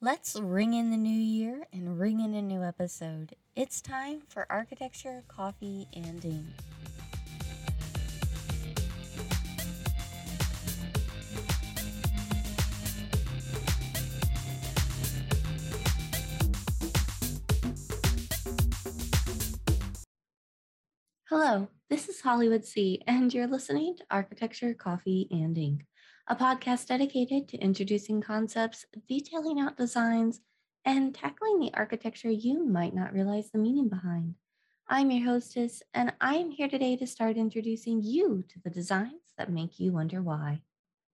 Let's ring in the new year and ring in a new episode. It's time for Architecture, Coffee, and Ink. Hello, this is Hollywood C, and you're listening to Architecture, Coffee, and Ink, a podcast dedicated to introducing concepts, detailing out designs, and tackling the architecture you might not realize the meaning behind. I'm your hostess, and I am here today to start introducing you to the designs that make you wonder why.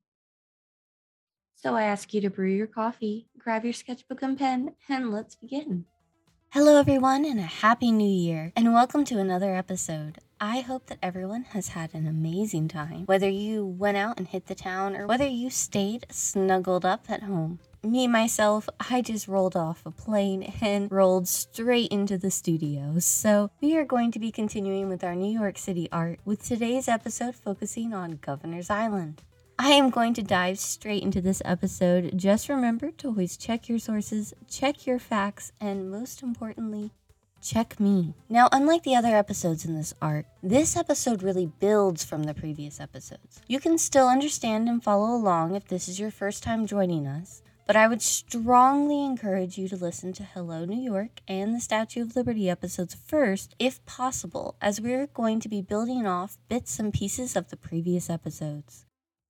So I ask you to brew your coffee, grab your sketchbook and pen, and let's begin. Hello, everyone, and a happy new year, and welcome to another episode. I hope that everyone has had an amazing time, whether you went out and hit the town or whether you stayed snuggled up at home. Me, myself, I just rolled off a plane and rolled straight into the studio. So, we are going to be continuing with our New York City art with today's episode focusing on Governor's Island. I am going to dive straight into this episode. Just remember to always check your sources, check your facts, and most importantly, check me. Now, unlike the other episodes in this arc, this episode really builds from the previous episodes. You can still understand and follow along if this is your first time joining us, but I would strongly encourage you to listen to Hello New York and the Statue of Liberty episodes first, if possible, as we're going to be building off bits and pieces of the previous episodes.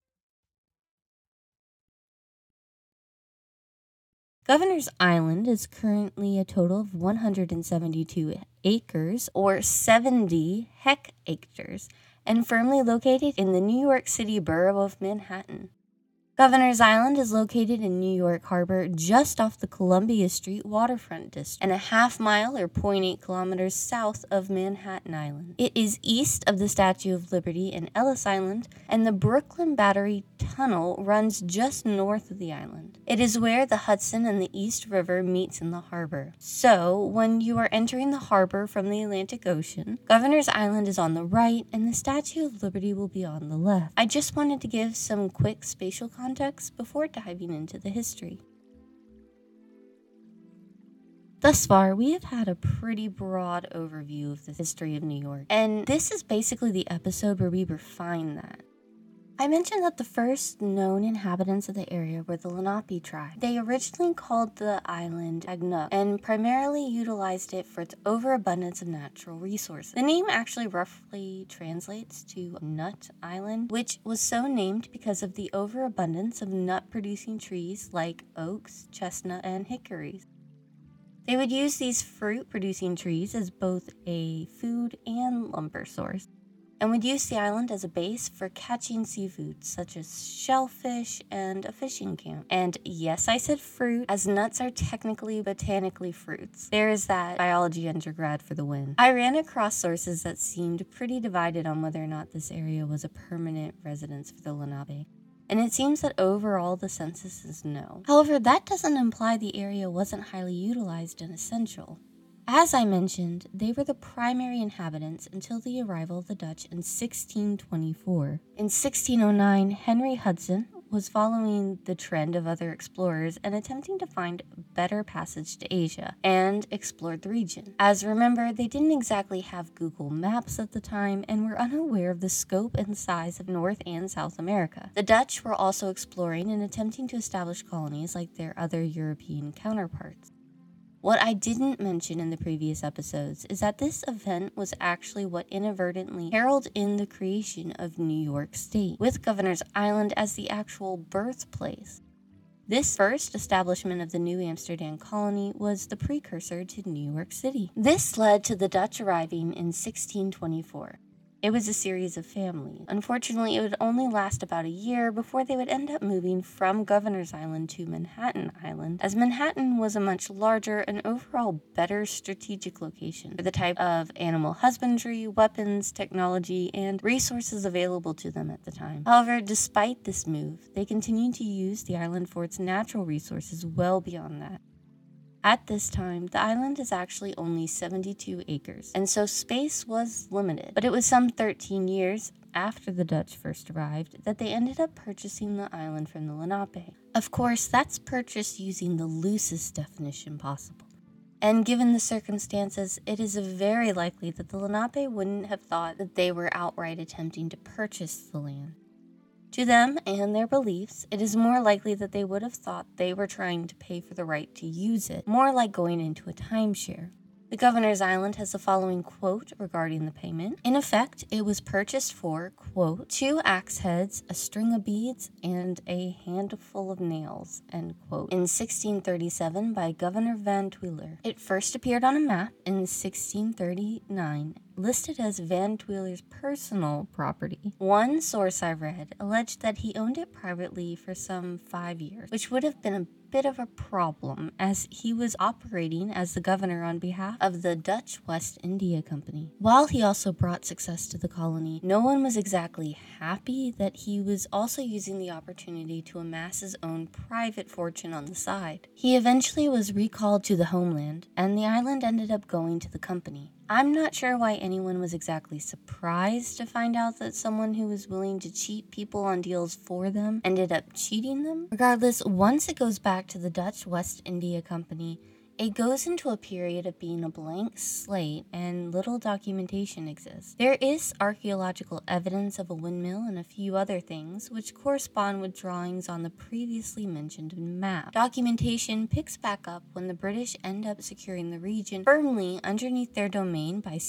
Governor's Island is currently a total of 172 acres, or 70 hectares, and firmly located in the New York City borough of Manhattan. Governor's Island is located in New York Harbor just off the Columbia Street waterfront district and a half mile or 0.8 kilometers south of Manhattan Island. It is east of the Statue of Liberty and Ellis Island, and the Brooklyn Battery Tunnel runs just north of the island. It is where the Hudson and the East River meets in the harbor. So, when you are entering the harbor from the Atlantic Ocean, Governor's Island is on the right and the Statue of Liberty will be on the left. I just wanted to give some quick spatial context before diving into the history. Thus far, we have had a pretty broad overview of the history of New York, and this is basically the episode where we refine that. I mentioned that the first known inhabitants of the area were the Lenape tribe. They originally called the island Agnuck and primarily utilized it for its overabundance of natural resources. The name actually roughly translates to Nut Island, which was so named because of the overabundance of nut-producing trees like oaks, chestnut, and hickories. They would use these fruit-producing trees as both a food and lumber source, and would use the island as a base for catching seafood such as shellfish and a fishing camp. And yes, I said fruit, as nuts are technically botanically fruits. There is that biology undergrad for the win. I ran across sources that seemed pretty divided on whether or not this area was a permanent residence for the Lenape, and it seems that overall the census is no. However, that doesn't imply the area wasn't highly utilized and essential. As I mentioned, they were the primary inhabitants until the arrival of the Dutch in 1624. In 1609, Henry Hudson was following the trend of other explorers and attempting to find better passage to Asia, and explored the region. As remember, they didn't exactly have Google Maps at the time and were unaware of the scope and size of North and South America. The Dutch were also exploring and attempting to establish colonies like their other European counterparts. What I didn't mention in the previous episodes is that this event was actually what inadvertently heralded in the creation of New York State, with Governor's Island as the actual birthplace. This first establishment of the New Amsterdam colony was the precursor to New York City. This led to the Dutch arriving in 1624. It was a series of families. Unfortunately, it would only last about a year before they would end up moving from Governor's Island to Manhattan Island, as Manhattan was a much larger and overall better strategic location for the type of animal husbandry, weapons, technology, and resources available to them at the time. However, despite this move, they continued to use the island for its natural resources well beyond that. At this time, the island is actually only 72 acres, and so space was limited. But it was some 13 years after the Dutch first arrived that they ended up purchasing the island from the Lenape. Of course, that's purchased using the loosest definition possible. And given the circumstances, it is very likely that the Lenape wouldn't have thought that they were outright attempting to purchase the land. To them and their beliefs, it is more likely that they would have thought they were trying to pay for the right to use it, more like going into a timeshare. The Governor's Island has the following quote regarding the payment. In effect, it was purchased for, quote, 2 axe heads, a string of beads, and a handful of nails, end quote, in 1637 by Governor Van Twiller. It first appeared on a map in 1639, listed as Van Twiller's personal property. One source I read alleged that he owned it privately for some 5 years, which would have been a bit of a problem as he was operating as the governor on behalf of the Dutch West India Company. While he also brought success to the colony, no one was exactly happy that he was also using the opportunity to amass his own private fortune on the side. He eventually was recalled to the homeland, and the island ended up going to the company. I'm not sure why anyone was exactly surprised to find out that someone who was willing to cheat people on deals for them ended up cheating them. Regardless, once it goes back to the Dutch West India Company, it goes into a period of being a blank slate and little documentation exists. There is archaeological evidence of a windmill and a few other things, which correspond with drawings on the previously mentioned map. Documentation picks back up when the British end up securing the region firmly underneath their domain by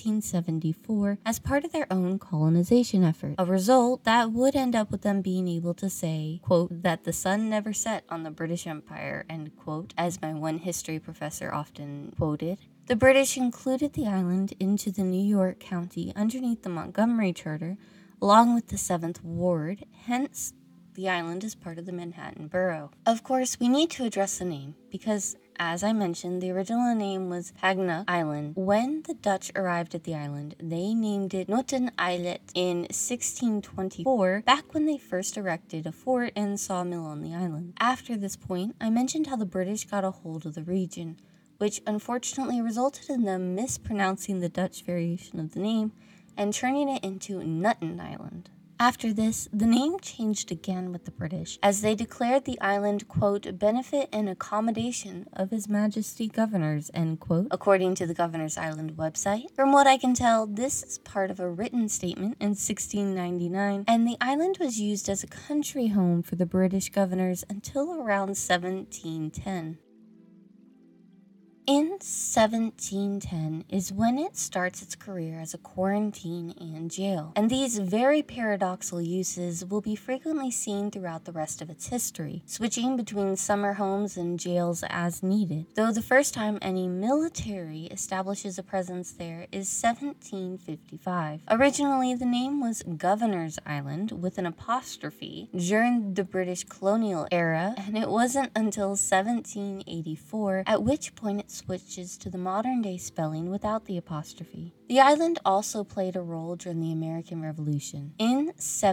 1674 as part of their own colonization effort. A result that would end up with them being able to say, quote, that the sun never set on the British Empire, end quote, as my one history professor often quoted. The British included the island into the New York County underneath the Montgomery Charter, along with the 7th Ward, hence the island is part of the Manhattan Borough. Of course, we need to address the name, because as I mentioned, the original name was Haguenau Island. When the Dutch arrived at the island, they named it Noten Eilet in 1624, back when they first erected a fort and sawmill on the island. After this point, I mentioned how the British got a hold of the region, which unfortunately resulted in them mispronouncing the Dutch variation of the name and turning it into Nutten Island. After this, the name changed again with the British, as they declared the island, quote, benefit and accommodation of His Majesty Governors, end quote, according to the Governor's Island website. From what I can tell, this is part of a written statement in 1699, and the island was used as a country home for the British governors until around 1710. In 1710 is when it starts its career as a quarantine and jail, and these very paradoxical uses will be frequently seen throughout the rest of its history, switching between summer homes and jails as needed, though the first time any military establishes a presence there is 1755. Originally, the name was Governor's Island with an apostrophe during the British colonial era, and it wasn't until 1784, at which point it switches to the modern-day spelling without the apostrophe. The island also played a role during the American Revolution. In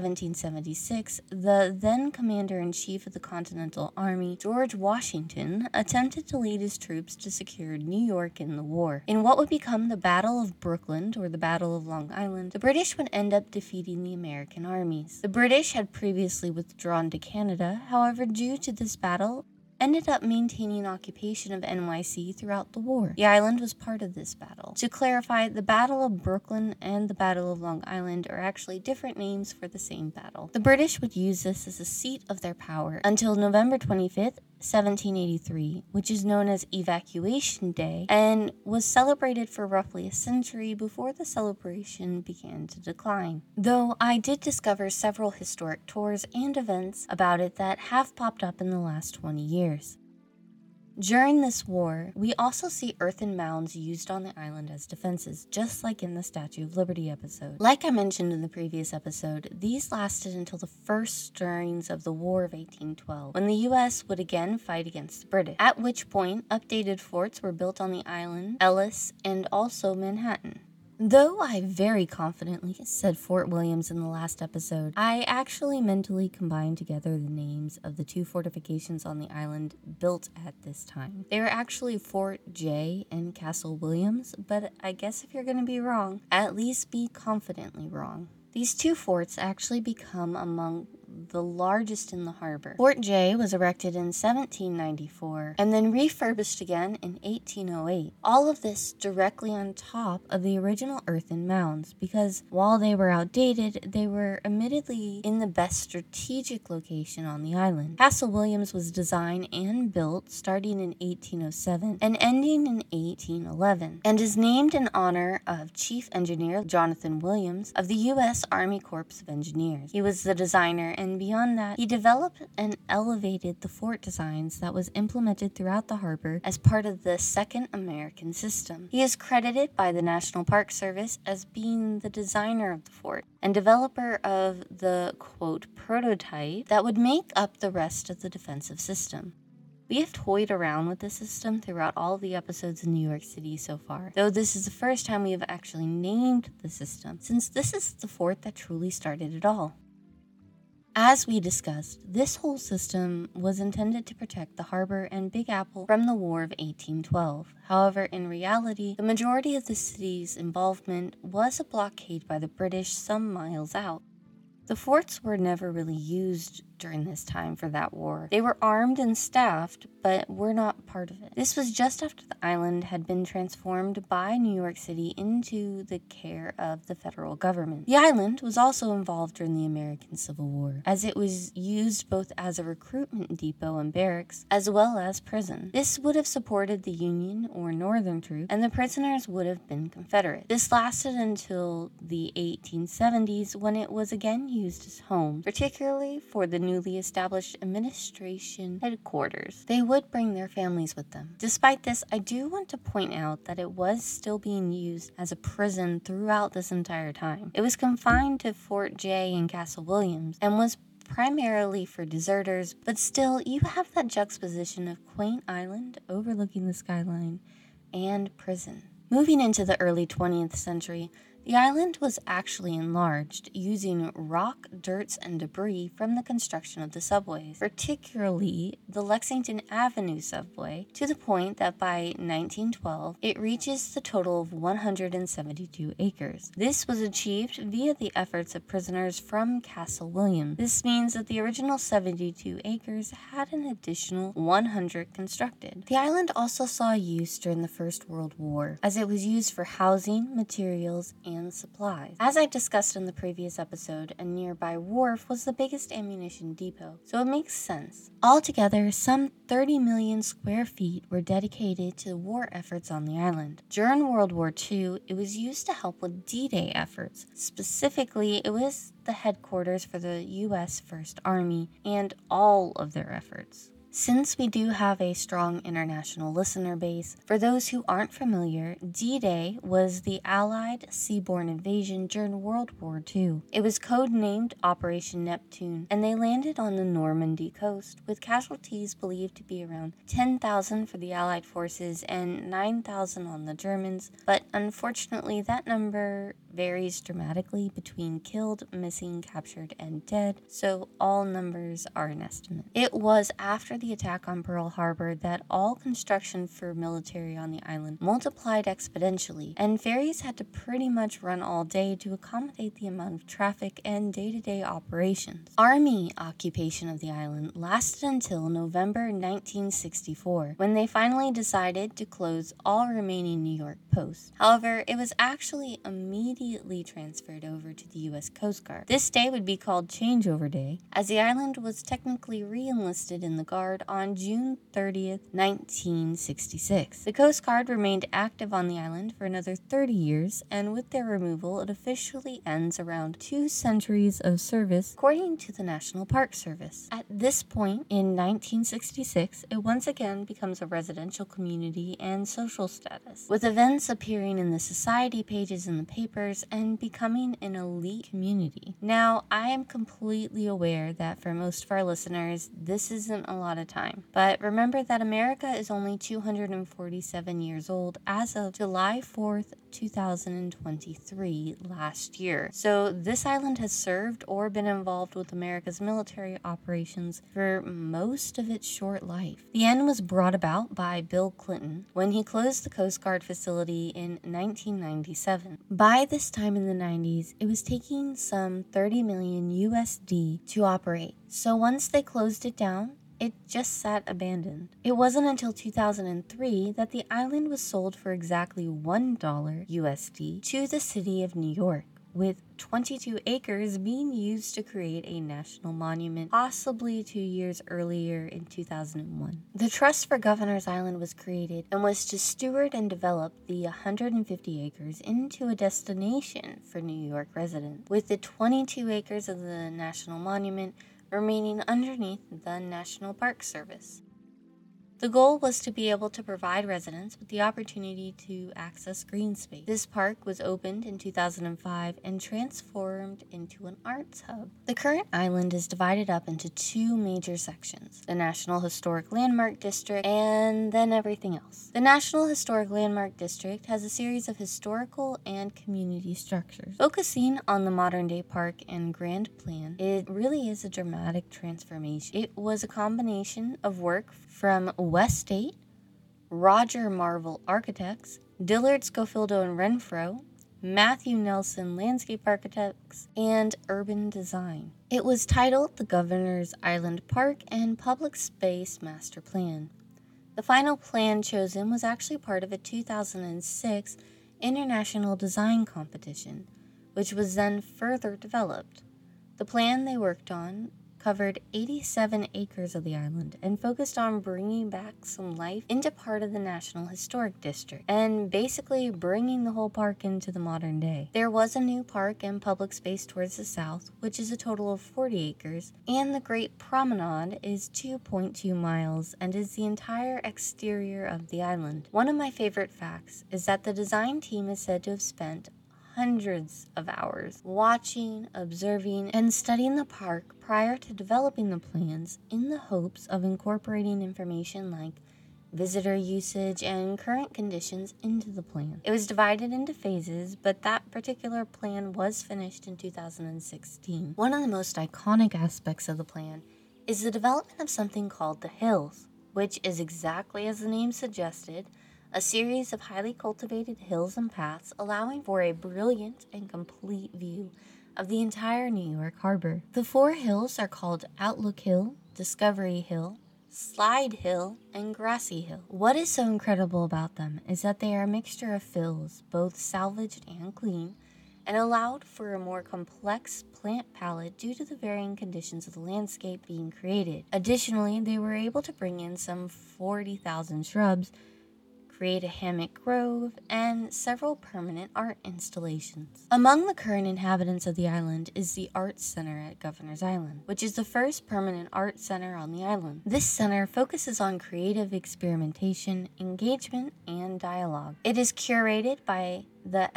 1776, the then Commander-in-Chief of the Continental Army, George Washington, attempted to lead his troops to secure New York in the war. In what would become the Battle of Brooklyn, or the Battle of Long Island, the British would end up defeating the American armies. The British had previously withdrawn to Canada, however, due to this battle, ended up maintaining occupation of NYC throughout the war. The island was part of this battle. To clarify, the Battle of Brooklyn and the Battle of Long Island are actually different names for the same battle. The British would use this as a seat of their power until November 25th, 1783, which is known as Evacuation Day, and was celebrated for roughly a century before the celebration began to decline. Though I did discover several historic tours and events about it that have popped up in the last 20 years. During this war, we also see earthen mounds used on the island as defenses, just like in the Statue of Liberty episode. Like I mentioned in the previous episode, these lasted until the first stirrings of the War of 1812, when the US would again fight against the British, at which point updated forts were built on the island, Ellis, and also Manhattan. Though I very confidently said Fort Williams in the last episode, I actually mentally combined together the names of the two fortifications on the island built at this time. They were actually Fort J and Castle Williams, but I guess if you're going to be wrong, at least be confidently wrong. These two forts actually become among the largest in the harbor. Fort Jay was erected in 1794 and then refurbished again in 1808. All of this directly on top of the original earthen mounds because while they were outdated, they were admittedly in the best strategic location on the island. Castle Williams was designed and built starting in 1807 and ending in 1811 and is named in honor of Chief Engineer Jonathan Williams of the U.S. Army Corps of Engineers. He was the designer, and beyond that, he developed and elevated the fort designs that was implemented throughout the harbor as part of the Second American System. He is credited by the National Park Service as being the designer of the fort and developer of the, quote, prototype that would make up the rest of the defensive system. We have toyed around with the system throughout all of the episodes in New York City so far, though this is the first time we have actually named the system, since this is the fort that truly started it all. As we discussed, this whole system was intended to protect the harbor and Big Apple from the War of 1812. However, in reality, the majority of the city's involvement was a blockade by the British some miles out. The forts were never really used during this time for that war. They were armed and staffed, but were not part of it. This was just after the island had been transformed by New York City into the care of the federal government. The island was also involved during the American Civil War, as it was used both as a recruitment depot and barracks, as well as prison. This would have supported the Union or Northern troops, and the prisoners would have been Confederate. This lasted until the 1870s, when it was again used as home, particularly for the newly established administration headquarters. They would bring their families with them. Despite this, I do want to point out that it was still being used as a prison throughout this entire time. It was confined to Fort Jay and Castle Williams and was primarily for deserters, but still you have that juxtaposition of quaint island overlooking the skyline and prison. Moving into the early 20th century, the island was actually enlarged using rock, dirt, and debris from the construction of the subways, particularly the Lexington Avenue subway, to the point that by 1912 it reaches the total of 172 acres. This was achieved via the efforts of prisoners from Castle Williams. This means that the original 72 acres had an additional 100 constructed. The island also saw use during the First World War, as it was used for housing, materials, and supplies. As I discussed in the previous episode, a nearby wharf was the biggest ammunition depot, so it makes sense. Altogether, some 30 million square feet were dedicated to war efforts on the island. During World War II, it was used to help with D-Day efforts. Specifically, it was the headquarters for the U.S. First Army and all of their efforts. Since we do have a strong international listener base, for those who aren't familiar, D-Day was the Allied seaborne invasion during World War II. It was codenamed Operation Neptune, and they landed on the Normandy coast, with casualties believed to be around 10,000 for the Allied forces and 9,000 on the Germans, but unfortunately that number varies dramatically between killed, missing, captured, and dead, so all numbers are an estimate. It was after the attack on Pearl Harbor that all construction for military on the island multiplied exponentially, and ferries had to pretty much run all day to accommodate the amount of traffic and day-to-day operations. Army occupation of the island lasted until November 1964, when they finally decided to close all remaining New York posts. However, it was actually immediately transferred over to the U.S. Coast Guard. This day would be called Changeover Day, as the island was technically re-enlisted in the Guard on June 30th, 1966. The Coast Guard remained active on the island for another 30 years, and with their removal, it officially ends around 2 centuries of service, according to the National Park Service. At this point, in 1966, it once again becomes a residential community and social status, with events appearing in the society pages in the papers and becoming an elite community. Now, I am completely aware that for most of our listeners, this isn't a lot of time, but remember that America is only 247 years old as of July 4th, 2023 last year. So this island has served or been involved with America's military operations for most of its short life. The end was brought about by Bill Clinton when he closed the Coast Guard facility in 1997. By this time in the 90s, it was taking some 30 million USD to operate. So once they closed it down, it just sat abandoned. It wasn't until 2003 that the island was sold for exactly $1 USD to the city of New York, with 22 acres being used to create a national monument, possibly 2 years earlier in 2001. The Trust for Governor's Island was created and was to steward and develop the 150 acres into a destination for New York residents, with the 22 acres of the national monument remaining underneath the National Park Service. The goal was to be able to provide residents with the opportunity to access green space. This park was opened in 2005 and transformed into an arts hub. The current island is divided up into two major sections: the National Historic Landmark District and then everything else. The National Historic Landmark District has a series of historical and community structures. Focusing on the modern-day park and grand plan, it really is a dramatic transformation. It was a combination of work from West State, Roger Marvel Architects, Dillard Scofieldo and Renfro, Matthew Nelson Landscape Architects, and Urban Design. It was titled the Governor's Island Park and Public Space Master Plan. The final plan chosen was actually part of a 2006 international design competition, which was then further developed. The plan they worked on covered 87 acres of the island and focused on bringing back some life into part of the National Historic District and basically bringing the whole park into the modern day. There was a new park and public space towards the south, which is a total of 40 acres, and the Great Promenade is 2.2 miles and is the entire exterior of the island. One of my favorite facts is that the design team is said to have spent hundreds of hours watching, observing, and studying the park prior to developing the plans in the hopes of incorporating information like visitor usage and current conditions into the plan. It was divided into phases, but that particular plan was finished in 2016. One of the most iconic aspects of the plan is the development of something called the Hills, which is exactly as the name suggested, a series of highly cultivated hills and paths allowing for a brilliant and complete view of the entire New York Harbor. The four hills are called Outlook Hill, Discovery Hill, Slide Hill, and Grassy Hill. What is so incredible about them is that they are a mixture of fills, both salvaged and clean, and allowed for a more complex plant palette due to the varying conditions of the landscape being created. Additionally, they were able to bring in some 40,000 shrubs, create a hammock grove, and several permanent art installations. Among the current inhabitants of the island is the Arts Center at Governor's Island, which is the first permanent art center on the island. This center focuses on creative experimentation, engagement, and dialogue. It is curated by the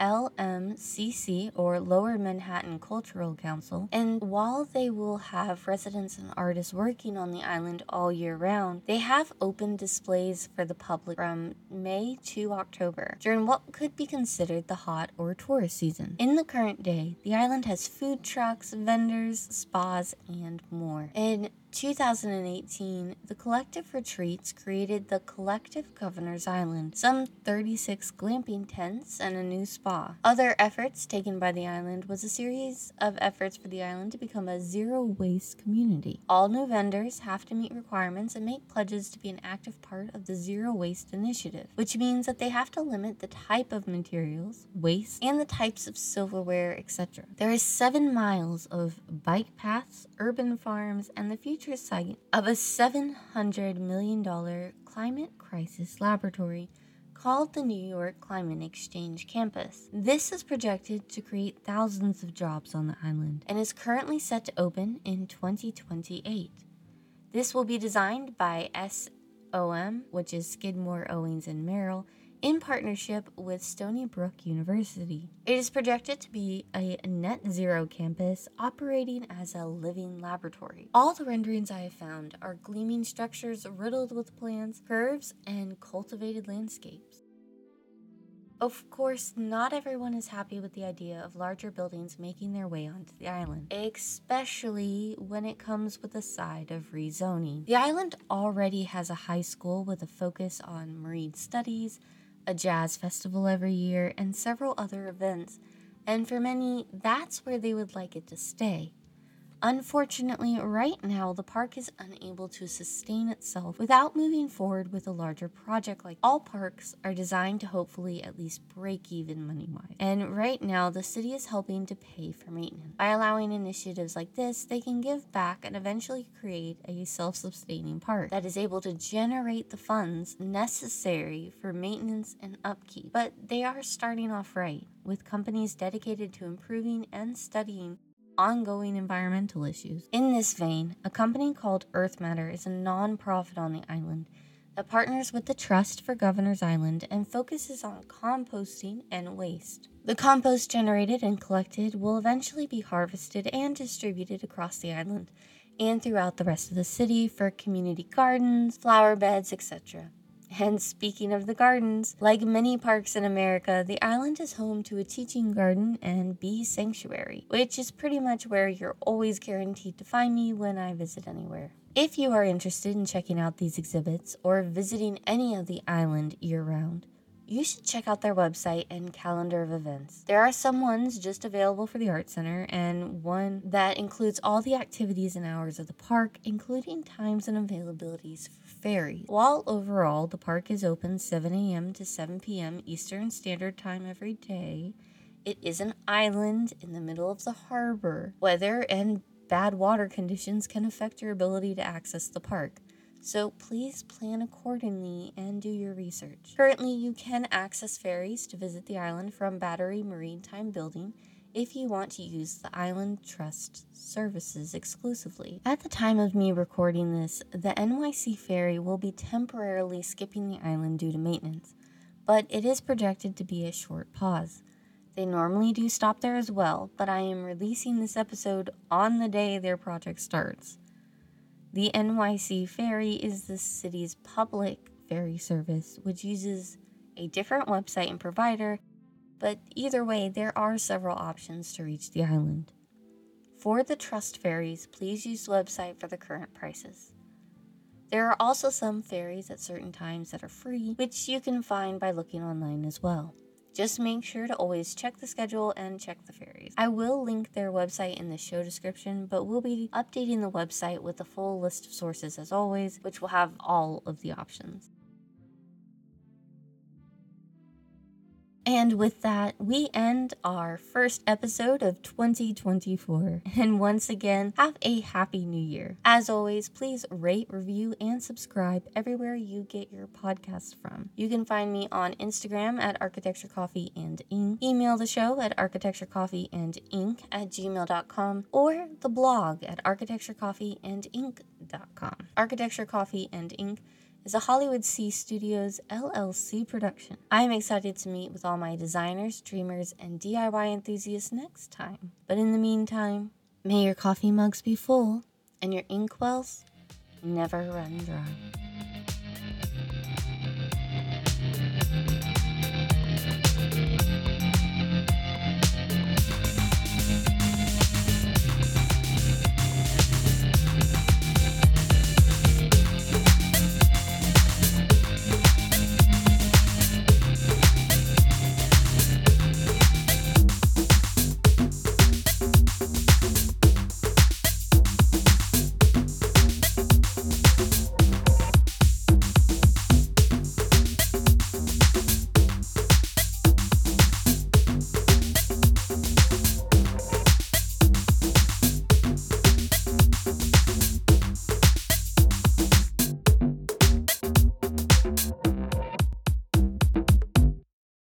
LMCC, or Lower Manhattan Cultural Council, and while they will have residents and artists working on the island all year round, they have open displays for the public from May to October, during what could be considered the hot or tourist season. In the current day, the island has food trucks, vendors, spas, and more. In 2018, the Collective Retreats created the Collective Governor's Island, some 36 glamping tents, and a new spa. Other efforts taken by the island was a series of efforts for the island to become a zero-waste community. All new vendors have to meet requirements and make pledges to be an active part of the Zero Waste Initiative, which means that they have to limit the type of materials, waste, and the types of silverware, etc. There is 7 miles of bike paths, urban farms, and the future site of a $700 million climate crisis laboratory called the New York Climate Exchange Campus. This is projected to create thousands of jobs on the island and is currently set to open in 2028. This will be designed by SOM, which is Skidmore, Owings and Merrill, in partnership with Stony Brook University. It is projected to be a net zero campus operating as a living laboratory. All the renderings I have found are gleaming structures riddled with plants, curves, and cultivated landscapes. Of course, not everyone is happy with the idea of larger buildings making their way onto the island, especially when it comes with a side of rezoning. The island already has a high school with a focus on marine studies, a jazz festival every year, and several other events, and for many, that's where they would like it to stay. Unfortunately, right now, the park is unable to sustain itself without moving forward with a larger project. Like all parks are designed to hopefully at least break even money-wise. And right now, the city is helping to pay for maintenance. By allowing initiatives like this, they can give back and eventually create a self-sustaining park that is able to generate the funds necessary for maintenance and upkeep. But they are starting off right, with companies dedicated to improving and studying ongoing environmental issues. In this vein, a company called Earth Matter is a non-profit on the island that partners with the Trust for Governor's Island and focuses on composting and waste. The compost generated and collected will eventually be harvested and distributed across the island and throughout the rest of the city for community gardens, flower beds, etc. And speaking of the gardens, like many parks in America, the island is home to a teaching garden and bee sanctuary, which is pretty much where you're always guaranteed to find me when I visit anywhere. If you are interested in checking out these exhibits or visiting any of the island year-round, you should check out their website and calendar of events. There are some ones just available for the Art Center and one that includes all the activities and hours of the park, including times and availabilities for ferries. While overall the park is open 7 a.m. to 7 p.m. Eastern Standard Time every day, it is an island in the middle of the harbor. Weather and bad water conditions can affect your ability to access the park, so please plan accordingly and do your research. Currently, you can access ferries to visit the island from Battery Maritime Building if you want to use the Island Trust services exclusively. At the time of me recording this, the NYC ferry will be temporarily skipping the island due to maintenance, but it is projected to be a short pause. They normally do stop there as well, but I am releasing this episode on the day their project starts. The NYC Ferry is the city's public ferry service, which uses a different website and provider, but either way, there are several options to reach the island. For the Trust ferries, please use the website for the current prices. There are also some ferries at certain times that are free, which you can find by looking online as well. Just make sure to always check the schedule and check the ferries. I will link their website in the show description, but we'll be updating the website with a full list of sources as always, which will have all of the options. And with that, we end our first episode of 2024. And once again, have a happy new year. As always, please rate, review, and subscribe everywhere you get your podcasts from. You can find me on Instagram at Architecture Coffee and Ink, email the show at architecturecoffeeandink@gmail.com, or the blog at architecturecoffeeandink.com. Architecture Coffee and Ink is a Hollywood C Studios LLC production. I'm excited to meet with all my designers, dreamers, and DIY enthusiasts next time. But in the meantime, may your coffee mugs be full and your inkwells never run dry.